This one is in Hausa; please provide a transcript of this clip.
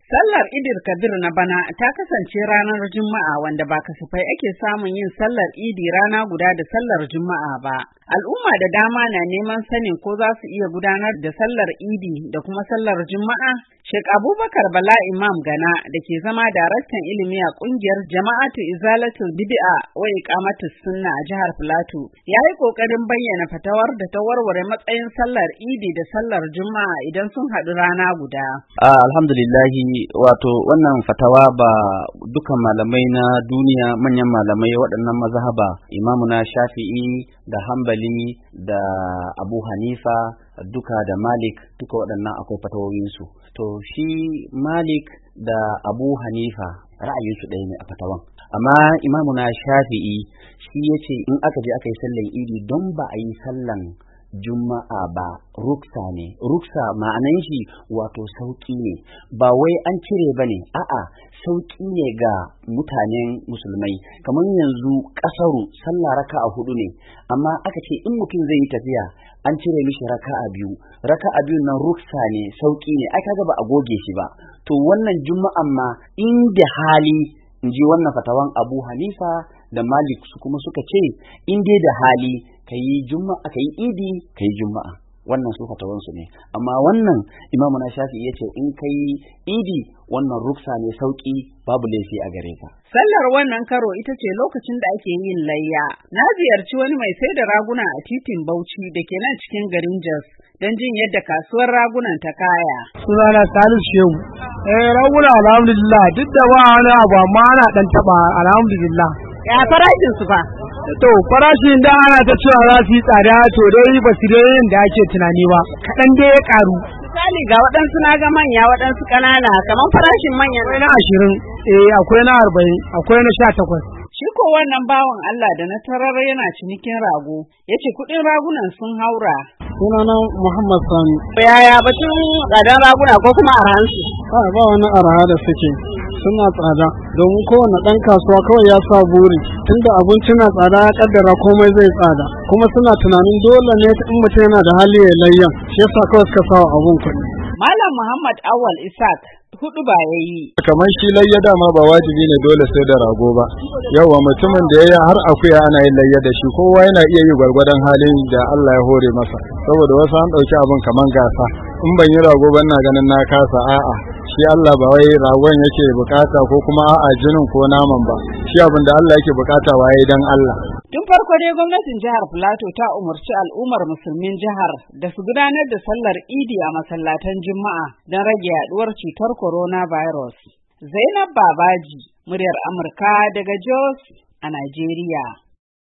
Sallar Idil Kabir na bana ta kasance ranar Juma'a wanda ba kasafai ake samun yin sallar Idi rana guda da sallar Juma'a ba. Al'umma da dama na neman sanin ko za su iya gudanar da sallar Idi da kuma sallar Juma'a. Sheikh Abubakar Bala Imam Gana da ke zama daraktan ilimi a kungiyar Jama'atu Izalatul Bid'a wa Iqamatus Sunna a jihar Filato ya yi kokarin bayyana fatawar da ta warware matsayin sallar Idi da sallar Juma'a idan sun haɗu rana guda. Alhamdulillahi, wato wannan fatawa ba dukan malamai na duniya, manyan malamai waɗannan mazhaba Imamu na Shafi'i da Hanbali da Abu Hanifa duka da Malik duka waɗannan akwai fatawoyinsu. To shi Malik da Abu Hanifa ra'ayinsu ɗaya ne a fatawan, amma Imamu na Shafi'i shi yace in aka je aka yi sallan Idi don ba a yi sallan Juma'a ba ruksa ne. Ruksa ma'anan shi wato sauki ne, ba wai an cire bane, a'a sauki ne ga mutanen musulmai. Kamar yanzu kasaru sallah raka'a 4 ne, amma aka ce in mutum zai yi tafiya an cire mishi raka'a 2. Raka'a 2 nan ruksa ne, sauki ne, ai kaga ba a goge shi ba. To wannan Juma'an ma inda hali, in ji wannan fatawan Abu Hanifa da Malik su kuma suka ce in dai da hali kayi Juma'a kayi Idi kayi Juma'a, wannan su fatawansu ne. Amma wannan Imamu na Shafi'i yace in kai Idi wannan ruksa ne, sauki, babu laifi a gare ka. Sallar wannan karo ita ce lokacin da ake yin layya. Na ziyarci wani mai sai da raguna a titin Bauchi da ke nan cikin garin Jos don jin yadda kasuwar ragunan ta kaya. Sunana Salisu Shehu. Raguna alhamdulillah, duk da ba wani abu amma ana dan taba alhamdulillah. Ya farashin su fa? To farashin da ana ta cewa za su yi tsada, to dai ba su dai yin da ake tunani ba, kaɗan dai ya ƙaru. Misali ga waɗansu na ga manya waɗansu ƙanana, kamar farashin manya. Akwai na 20, akwai na 40, akwai na 18. Shi ko wannan bawan Allah da na tarar yana cinikin rago, yace kuɗin ragunan sun haura. Sunana Muhammad Sani. Yaya batun tsadan raguna ko kuma arhansu? Ba wani arha da suke, suna tsada, domin kowane ɗan kasuwa kawai ya sa buri, tunda abinci na tsada ya kaddara komai zai tsada, kuma suna tunanin dole ne in mutum yana da hali ya layyan, shi yasa kawai suka sa abun kuɗi. Malam Muhammad Awal Isaac hudu ba yayi. Kamar shi layya dama ba wajibi ne dole sai da rago ba. Yawa mutumin da yayi har akuya ana yin layya da shi, kowa yana iya yi gwargwadon halin da Allah ya hore masa. Saboda wasu an ɗauki abin kaman gasa. In ban yi rago ba ina ganin na kasa, a'a. Shi Allah ba wai ragon yake bukata ko kuma a'a jinin ko naman ba. Shi abin da Allah yake bukata waye dan Allah. Tun farko dai gwamnatin jihar Filato ta umarci al'ummar musulmin jihar da su gudanar da sallar Idi a masallatan Juma'a don rage yaduwar cutar coronavirus. Zainab Babaji, muryar Amurka daga Jos a Najeriya.